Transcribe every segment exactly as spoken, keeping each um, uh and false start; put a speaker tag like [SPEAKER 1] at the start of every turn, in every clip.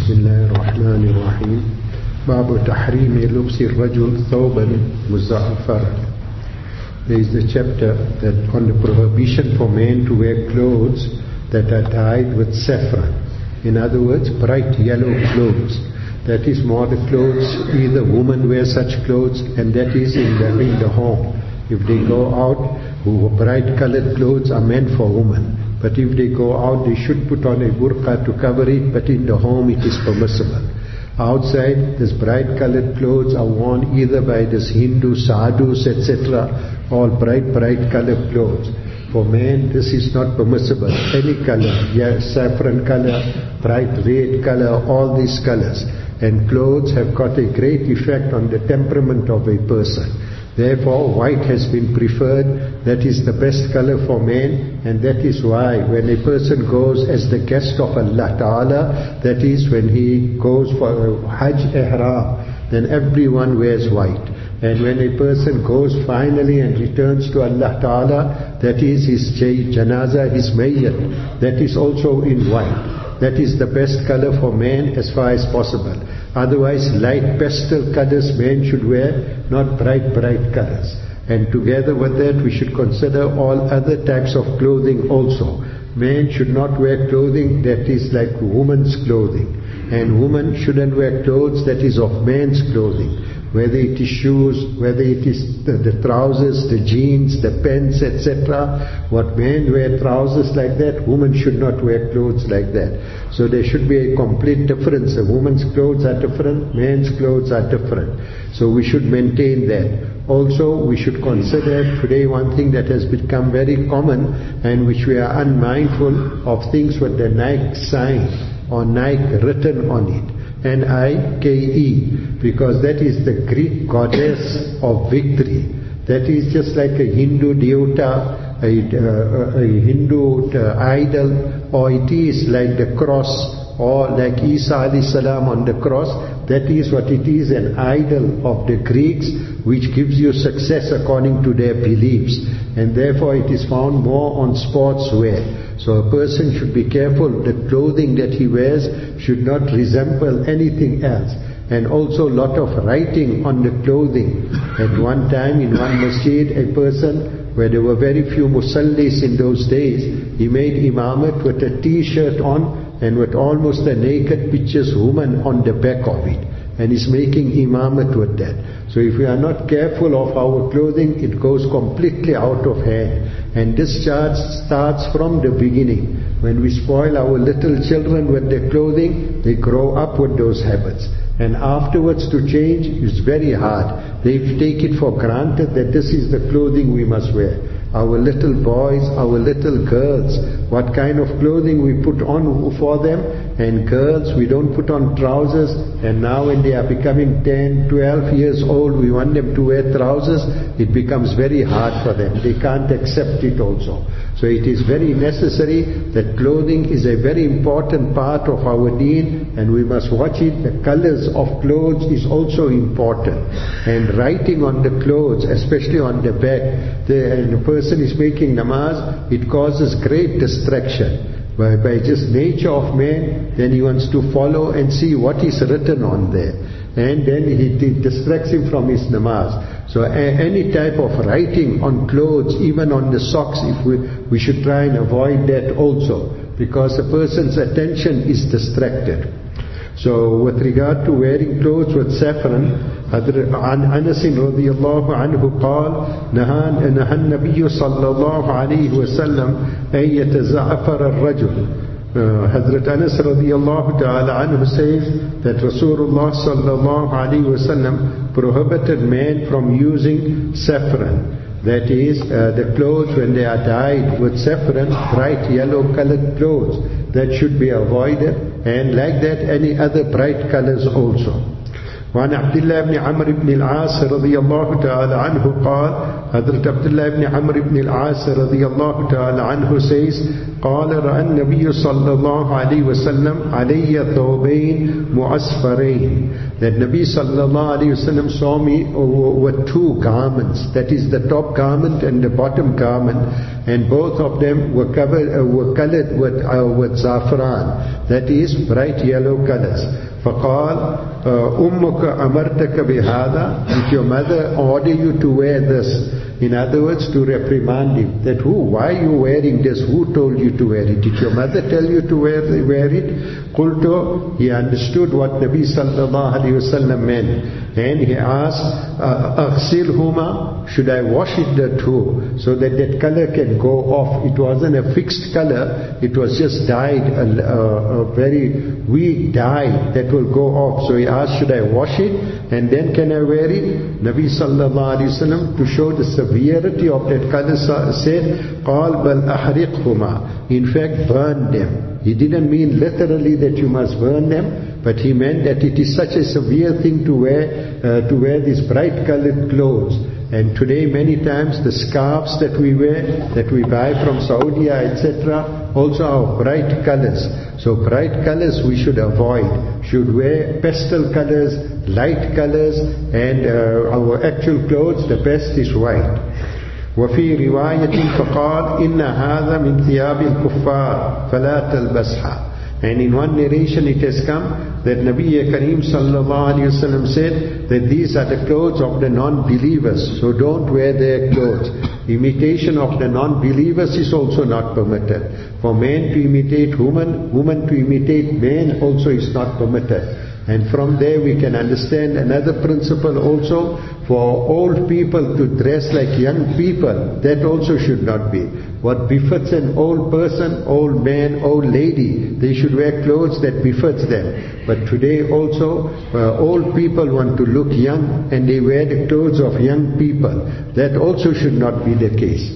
[SPEAKER 1] بسم الله الرحمن الرحيم باب تحريم لبس الرجل ثوبا مزعفرا. There is the chapter that on the prohibition for men to wear clothes that are dyed with saffron. In other words, bright yellow clothes. That is more the clothes, either women wear such clothes, and that is in the, in the home. If they go out, who bright colored clothes are meant for women. But if they go out, they should put on a burqa to cover it, but in the home it is permissible. Outside, this bright colored clothes are worn either by this Hindu sadhus, et cetera, all bright, bright colored clothes. For men, this is not permissible. Any color, yeah, saffron color, bright red color, all these colors. And clothes have got a great effect on the temperament of a person. Therefore, white has been preferred. That is the best color for men, and that is why when a person goes as the guest of Allah Ta'ala, that is when he goes for a Hajj Ihram, then everyone wears white. And when a person goes finally and returns to Allah Ta'ala, that is his janaza, his mayyat, that is also in white. That is the best color for men as far as possible. Otherwise, light pastel colors men should wear, not bright, bright colors. And together with that, we should consider all other types of clothing also. Men should not wear clothing that is like women's clothing. And women shouldn't wear clothes that is of men's clothing. Whether it is shoes, whether it is the, the trousers, the jeans, the pants, et cetera. What men wear trousers like that, women should not wear clothes like that. So there should be a complete difference. A woman's clothes are different, men's clothes are different. So we should maintain that. Also, we should consider today one thing that has become very common and which we are unmindful of, things with the Nike sign or Nike written on it. N I K E, because that is the Greek goddess of victory. That is just like a Hindu devata, a, uh, a Hindu uh, idol, or it is like the cross, or like Isa alayhi salam on the cross. That is what it is, an idol of the Greeks, which gives you success according to their beliefs. And therefore it is found more on sportswear. So a person should be careful. The clothing that he wears should not resemble anything else. And also a lot of writing on the clothing. At one time in one masjid, a person, where there were very few musallis in those days, he made imamat with a t-shirt on and with almost a naked pictures woman on the back of it. And he's making imamat with that. So if we are not careful of our clothing, it goes completely out of hand. And this charge starts from the beginning. When we spoil our little children with their clothing, they grow up with those habits. And afterwards to change is very hard. They take it for granted that this is the clothing we must wear. Our little boys, our little girls, what kind of clothing we put on for them. And girls, we don't put on trousers. And now when they are becoming ten, twelve years old, we want them to wear trousers. It becomes very hard for them. They can't accept it also. So it is very necessary that clothing is a very important part of our deen, and we must watch it. The colors of clothes is also important. And writing on the clothes, especially on the back, the, and the person is making namaz, it causes great distraction. By, by just nature of man, then he wants to follow and see what is written on there. And then he, it distracts him from his namaz. So a, any type of writing on clothes, even on the socks, if we, we should try and avoid that also, because a person's attention is distracted. So with regard to wearing clothes with saffron, عن أنس رضي الله عنه قال نهى النبي صلى الله عليه وسلم أن يتزعفر الرجل. Uh, Hazrat Anas radiallahu ta'ala anhu says that Rasulullah sallallahu alayhi wasallam prohibited men from using saffron. That is, uh, the clothes when they are dyed with saffron, bright yellow colored clothes, that should be avoided. And like that, any other bright colors also. وعن عبد الله بن عمرو بن العاص رضي الله تعالى عنه قال, Hazrat Abdullah ibn Amr ibn al-As radiyallahu ta'ala anhu says, قال رأى النبي صلى الله عليه وسلم علي ثوبين مؤسفرين. That Nabi sallallahu alayhi wasallam saw me with two garments, that is the top garment and the bottom garment, and both of them were covered, uh, were colored with, uh, with zafran, that is bright yellow colors. فقال أمك أمرتك بهذا, did your mother order you to wear this? In other words, to reprimand him, that who, why are you wearing this? Who told you to wear it? Did your mother tell you to wear, wear it? Qultu, he understood what Nabi sallallahu alayhi wa sallam meant, and he asked, Aghsilhuma, should I wash it the two, so that that color can go off? It wasn't a fixed color, it was just dyed, a, a, a very weak dye that will go off. So he asked, should I wash it and then can I wear it? Nabi sallallahu alayhi wa sallam, to show the severity of that color, said, قال بل أحرقهما, in fact burn them. He didn't mean literally that you must burn them, but he meant that it is such a severe thing to wear, uh, to wear these bright colored clothes. And today many times the scarves that we wear, that we buy from Saudi, et cetera, also are bright colors. So bright colors we should avoid. Should wear pastel colors, light colors, and uh, our actual clothes, the best is white. وفي رواية فقال إن هذا من ثياب الكفار فلا تلبسها. And in one narration it has come that Nabi Kareem sallallahu alayhi wa sallam said that these are the clothes of the non-believers, so don't wear their clothes. Imitation of the non-believers is also not permitted. For men to imitate women, women to imitate men also is not permitted. And from there we can understand another principle also, for old people to dress like young people, that also should not be. What befits an old person, old man, old lady, they should wear clothes that befits them. But today also, uh, old people want to look young and they wear the clothes of young people. That also should not be the case.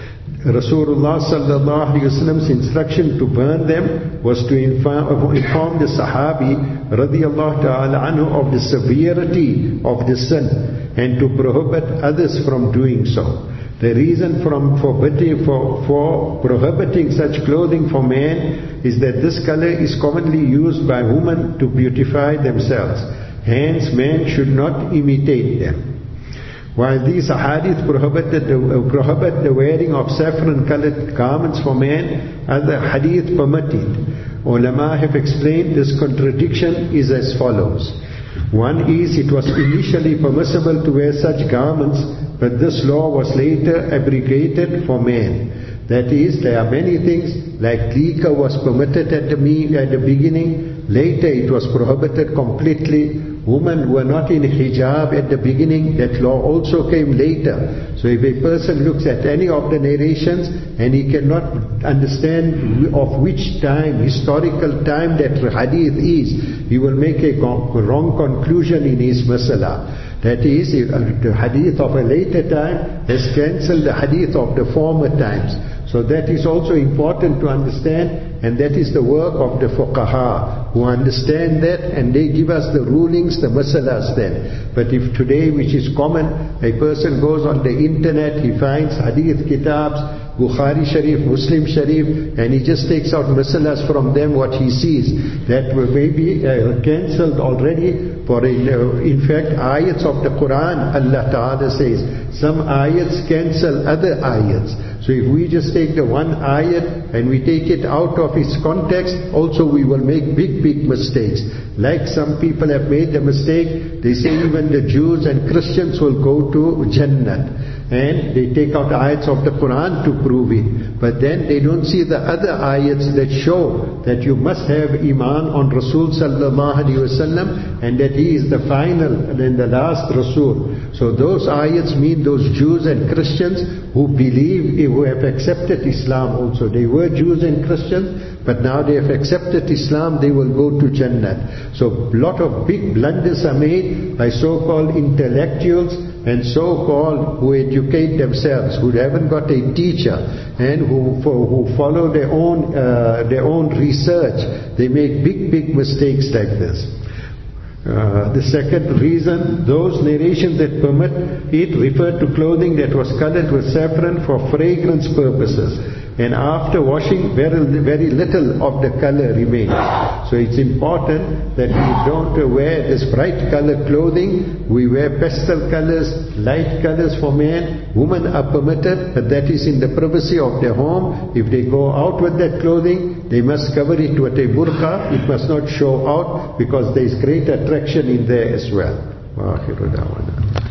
[SPEAKER 1] Rasulullah sallallahu alayhi wa sallam's instruction to burn them was to inform, inform the Sahabi radiyallahu ta'ala anhu of the severity of the sin, and to prohibit others from doing so. The reason from forbidding, for, for prohibiting such clothing for men is that this color is commonly used by women to beautify themselves. Hence men should not imitate them. While these hadith prohibited the, uh, prohibit the wearing of saffron-colored garments for men, other hadith permit it. Ulama have explained this contradiction is as follows. One is, it was initially permissible to wear such garments, but this law was later abrogated for men. That is, there are many things, like liquor was permitted at the, at the beginning, later it was prohibited completely. Women were not in hijab at the beginning, that law also came later. So if a person looks at any of the narrations and he cannot understand of which time, historical time that hadith is, he will make a wrong conclusion in his masala. That is, the hadith of a later time has cancelled the hadith of the former times. So that is also important to understand, and that is the work of the fuqaha, who understand that and they give us the rulings, the masalas then. But if today, which is common, a person goes on the internet, he finds hadith kitabs, Bukhari Sharif, Muslim Sharif, and he just takes out masalas from them what he sees. That may be uh, cancelled already. For in, uh, in fact, ayats of the Quran, Allah Ta'ala says, some ayats cancel other ayats. So if we just take the one ayat and we take it out of its context, also we will make big, big mistakes. Like some people have made the mistake, they say even the Jews and Christians will go to Jannah. And they take out ayats of the Quran to prove it. But then they don't see the other ayats that show that you must have iman on Rasul sallallahu alaihi wasallam, and that he is the final and the last Rasul. So those ayats mean those Jews and Christians who believe, who have accepted Islam also. They were Jews and Christians, but now they have accepted Islam, they will go to Jannah. So a lot of big blunders are made by so-called intellectuals and so-called who educate themselves, who haven't got a teacher, and who who follow their own uh, their own research. They make big, big mistakes like this. Uh, the second reason, those narrations that permit it refer to clothing that was colored with saffron for fragrance purposes, and after washing very, very little of the color remains. So it's important that we don't wear this bright color clothing. We wear pastel colors, light colors for men. Women are permitted, but that is in the privacy of their home. If they go out with that clothing, they must cover it with a burqa. It must not show out, because there is great attraction in there as well.